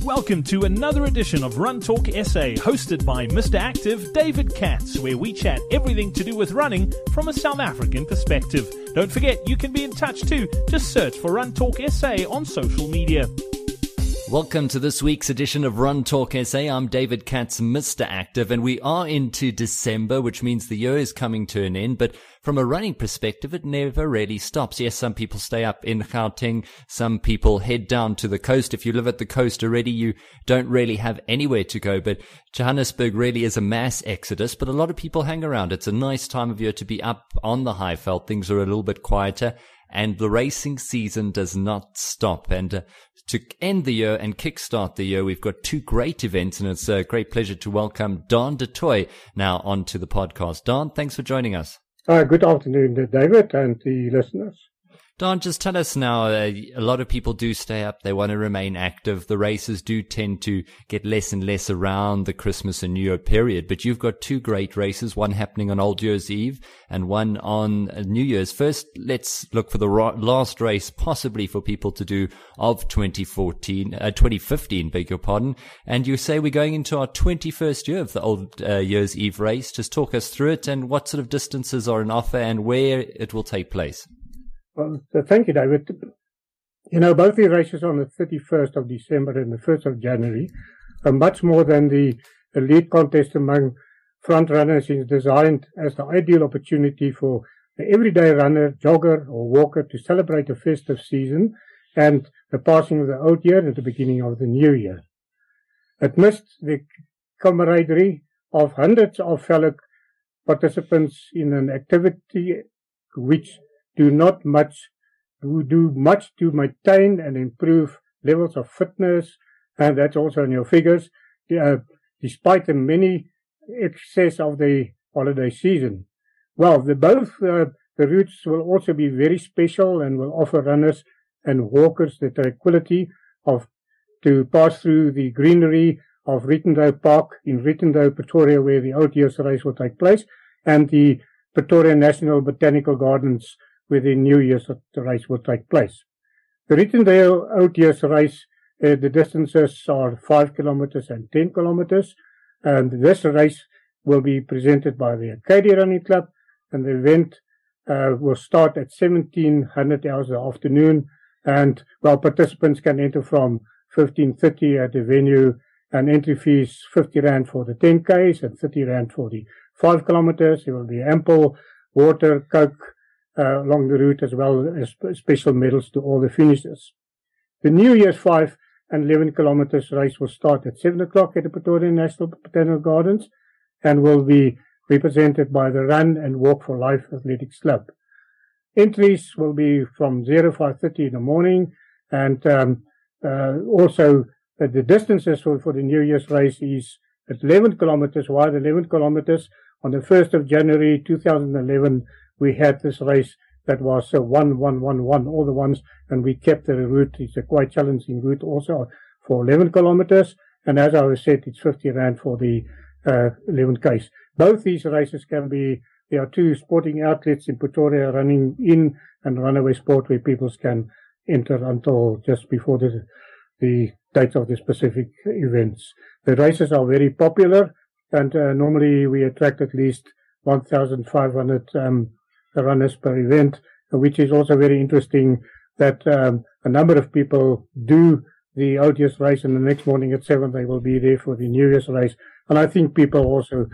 Welcome to another edition of Run Talk SA, hosted by Mr. Active David Katz, where we chat everything to do with running from a South African perspective. Don't forget, you can be in touch too. Just search for Run Talk SA on social media. Welcome to this week's edition of Run Talk SA. I'm David Katz, Mr. Active, and we are into December, which means the year is coming to an end. But from a running perspective, it never really stops. Yes, some people stay up in Gauteng. Some people head down to the coast. If you live at the coast already, you don't really have anywhere to go. But Johannesburg really is a mass exodus, but a lot of people hang around. It's a nice time of year to be up on the Highveld. Things are a little bit quieter, and the racing season does not stop. And to end the year and kickstart the year, we've got two great events, and it's a great pleasure to welcome Daan du Toit now onto the podcast. Daan, thanks for joining us. Good afternoon, David, and the listeners. Daan, just tell us now, a lot of people do stay up. They want to remain active. The races do tend to get less and less around the Christmas and New Year period, but you've got two great races, one happening on Old Year's Eve and one on New Year's. First, let's look for the last race possibly for people to do of 2015, beg your pardon. And you say we're going into our 21st year of the Old Year's Eve race. Just talk us through it and what sort of distances are on offer and where it will take place. Well, thank you, David. You know, both the races on the 31st of December and the 1st of January are much more than the elite contest among front runners. Is designed as the ideal opportunity for the everyday runner, jogger or walker to celebrate the festive season and the passing of the old year and the beginning of the new year. Amidst the camaraderie of hundreds of fellow participants in an activity which do much to maintain and improve levels of fitness, and that's also in your figures, despite the many excess of the holiday season. Well, both the routes will also be very special and will offer runners and walkers the tranquility to pass through the greenery of Rietendale Park in Rietendale, Pretoria, where the Old Year's race will take place, and the Pretoria National Botanical Gardens, where the New Year's race will take place. The Rietendale Old Year's race, the distances are 5 kilometers and 10 kilometers, and this race will be presented by the Arcadia Running Club, and the event will start at 1700 hours in the afternoon, and participants can enter from 15:30 at the venue, and entry fees 50 Rand for the 10Ks and 30 Rand for the 5 kilometers. There will be ample water, Coke, along the route, as well as special medals to all the finishers. The New Year's 5 and 11 kilometers race will start at 7 o'clock at the Pretoria National Botanical Gardens and will be represented by the Run and Walk for Life Athletics Club. Entries will be from 05:30 in the morning, and also the distances for the New Year's race is at 11 kilometers wide. 11 kilometers on the 1st of January 2011. We had this race that was 1-1-1-1, all the ones, and we kept the route. It's a quite challenging route also for 11 kilometers, and as I said, it's 50 Rand for the 11Ks. Both these races there are two sporting outlets in Pretoria, Running In and Runaway Sport, where people can enter until just before the dates of the specific events. The races are very popular, and normally we attract at least 1,500 runners per event, which is also very interesting that a number of people do the Old Year's race, and the next morning at 7 they will be there for the New Year's race. And I think people also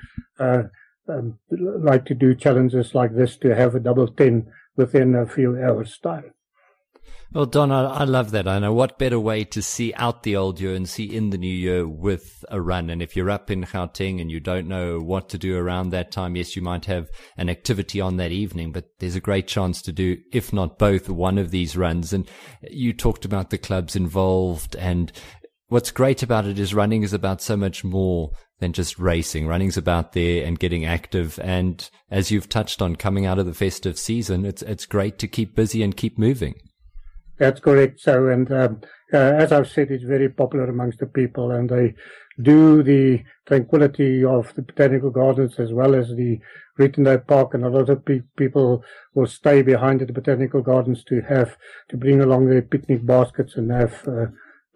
like to do challenges like this to have a double 10 within a few hours' time. Well, Don, I love that. I know what better way to see out the old year and see in the new year with a run. And if you're up in Gauteng and you don't know what to do around that time, yes, you might have an activity on that evening, but there's a great chance to do, if not both, one of these runs. And you talked about the clubs involved, and what's great about it is running is about so much more than just racing. Running's about there and getting active. And as you've touched on, coming out of the festive season, it's great to keep busy and keep moving. That's correct. So, and as I've said, it's very popular amongst the people, and they do the tranquility of the Botanical Gardens as well as the Rietendale Park, and a lot of people will stay behind at the Botanical Gardens to bring along their picnic baskets and have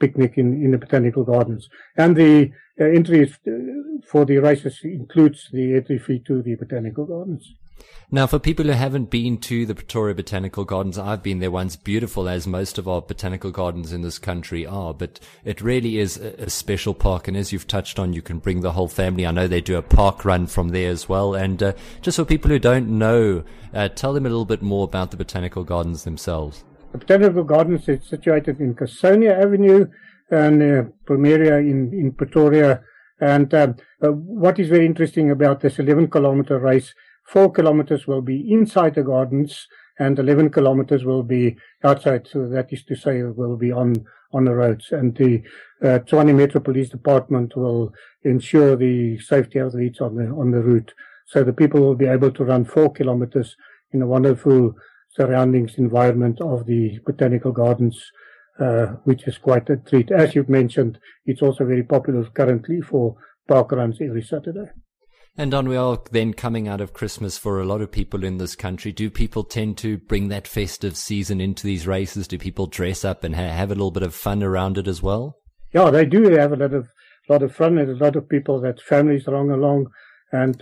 picnic in the botanical gardens. And the entry for the races includes the entry fee to the botanical gardens. Now, for people who haven't been to the Pretoria Botanical Gardens, I've been there once, beautiful as most of our botanical gardens in this country are, but it really is a special park. And as you've touched on, you can bring the whole family. I know they do a park run from there as well. And just for people who don't know, tell them a little bit more about the Botanical Gardens themselves. The Botanical Gardens is situated in Casonia Avenue and Primaria in Pretoria. And what is very interesting about this 11-kilometer race, 4 kilometers will be inside the gardens and 11 kilometers will be outside. So that is to say, it will be on the roads. And the Tshwane Metro Police Department will ensure the safety of the athletes on the route. So the people will be able to run 4 kilometers in a wonderful surroundings environment of the Botanical Gardens, which is quite a treat. As you've mentioned, it's also very popular currently for park runs every Saturday. And Don, we are then coming out of Christmas for a lot of people in this country. Do people tend to bring that festive season into these races? Do people dress up and have a little bit of fun around it as well? Yeah, they do have a lot of fun. There's a lot of people that families run along and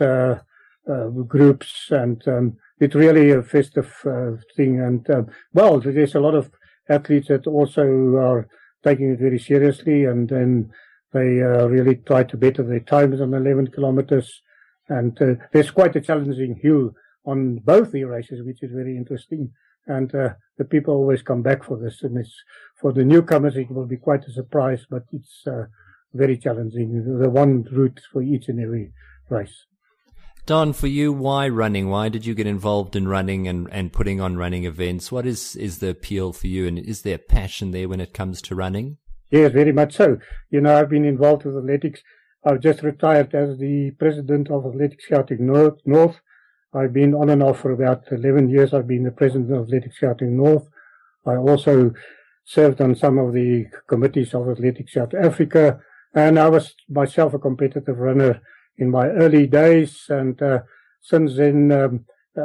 groups, and it's really a festive thing. And well, there's a lot of athletes that also are taking it very seriously, and then they really try to better their times on 11 kilometers. And there's quite a challenging hill on both the races, which is very interesting. And the people always come back for this. And it's, for the newcomers, it will be quite a surprise, but it's very challenging. The one route for each and every race. Don, for you, why running? Why did you get involved in running and putting on running events? What is the appeal for you? And is there passion there when it comes to running? Yes, very much so. You know, I've been involved with athletics. I've just retired as the president of Athletics Gauteng North. I've been on and off for about 11 years. I've been the president of Athletics Gauteng North. I also served on some of the committees of Athletics South Africa. And I was myself a competitive runner in my early days. And since then,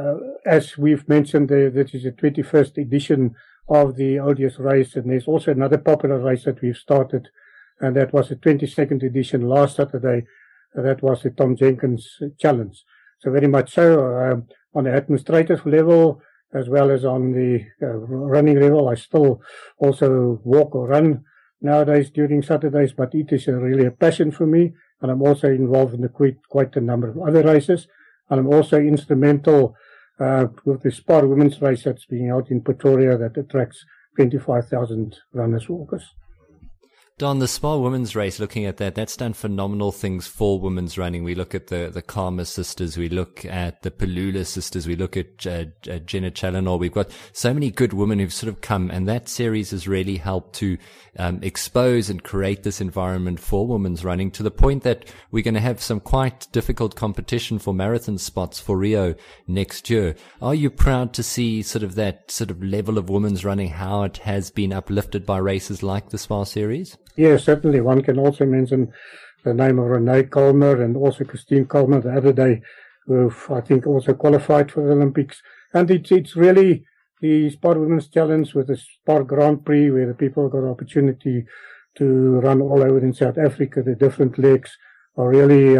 as we've mentioned, this is the 21st edition of the ODS race. And there's also another popular race that we've started, and that was the 22nd edition last Saturday. That was the Tom Jenkins Challenge. So very much so, on the administrative level, as well as on the running level, I still also walk or run nowadays during Saturdays, but it is really a passion for me. And I'm also involved in quite a number of other races. And I'm also instrumental with the Spar Women's race that's being held in Pretoria that attracts 25,000 runners, walkers. Don, the Spar Women's race, looking at that's done phenomenal things for women's running. We look at the Karma sisters, we look at the Palula sisters, we look at Jenna Challenor. We've got so many good women who've sort of come, and that series has really helped to expose and create this environment for women's running, to the point that we're going to have some quite difficult competition for marathon spots for Rio next year. Are you proud to see that level of women's running, how it has been uplifted by races like the Spar series? Yes, certainly. One can also mention the name of Renee Kalmer and also Christine Kalmer the other day, who I think also qualified for the Olympics. And it's really the Spar Women's Challenge with the Spar Grand Prix, where the people got an opportunity to run all over in South Africa. The different legs are really,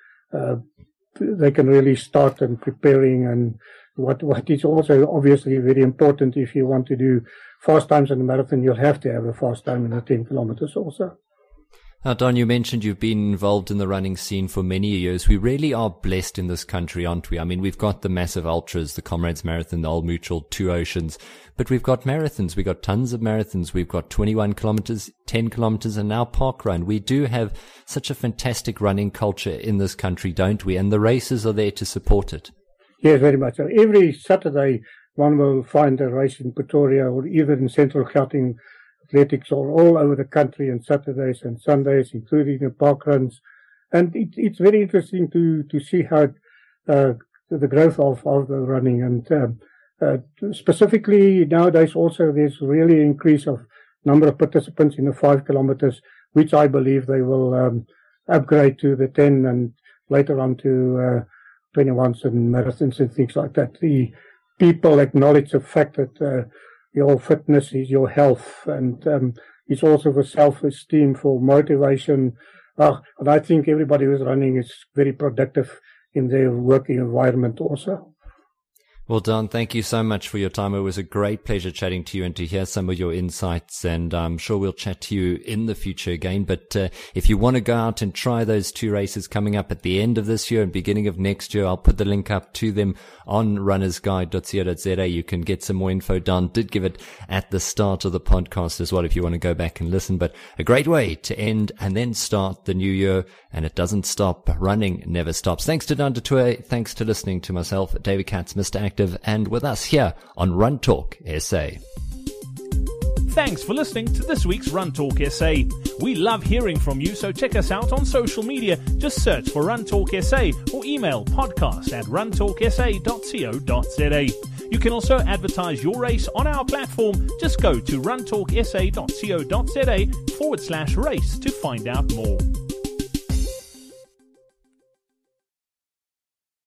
they can really start and preparing. And what is also obviously very important, if you want to do fast times in the marathon, you'll have to have a fast time in the 10 kilometers also. Now, Don, you mentioned you've been involved in the running scene for many years. We really are blessed in this country, aren't we? I mean, we've got the massive ultras, the Comrades Marathon, the Old Mutual, Two Oceans, but we've got marathons. We've got tons of marathons. We've got 21 kilometers, 10 kilometers, and now park run. We do have such a fantastic running culture in this country, don't we? And the races are there to support it. Yes, very much. So every Saturday, one will find a race in Pretoria or even in Central Gauteng Athletics, or all over the country on Saturdays and Sundays, including the park runs. And it's very interesting to see how the growth of the running. And specifically nowadays also there's really an increase of number of participants in the 5 kilometers, which I believe they will upgrade to the 10 and later on to 21s and marathons and things like that. The people acknowledge the fact that your fitness is your health, and It's also for self-esteem, for motivation. And I think everybody who's running is very productive in their working environment also. Well, Don, thank you so much for your time. It was a great pleasure chatting to you and to hear some of your insights. And I'm sure we'll chat to you in the future again. But if you want to go out and try those 2 races coming up at the end of this year and beginning of next year, I'll put the link up to them on runnersguide.co.za. You can get some more info. Don did give it at the start of the podcast as well if you want to go back and listen. But a great way to end and then start the new year. And it doesn't stop. Running never stops. Thanks to Don du Toit. Thanks to listening to myself, David Katz, Mr. Active, and with us here on Run Talk SA. Thanks for listening to this week's Run Talk SA. We love hearing from you, so check us out on social media. Just search for Run Talk SA or email podcast@runtalksa.co.za. You can also advertise your race on our platform. Just go to runtalksa.co.za/race to find out more.